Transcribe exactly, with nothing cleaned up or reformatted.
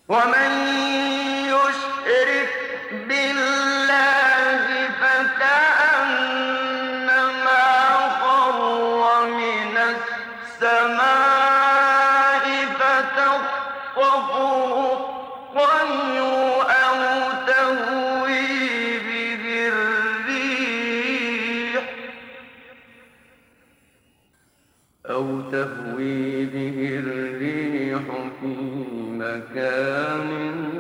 ومن يشرك بالله فكأنما خر من السماء فتخطفه الطير أو تهوي به الريح أو تهوي به الريح في مكان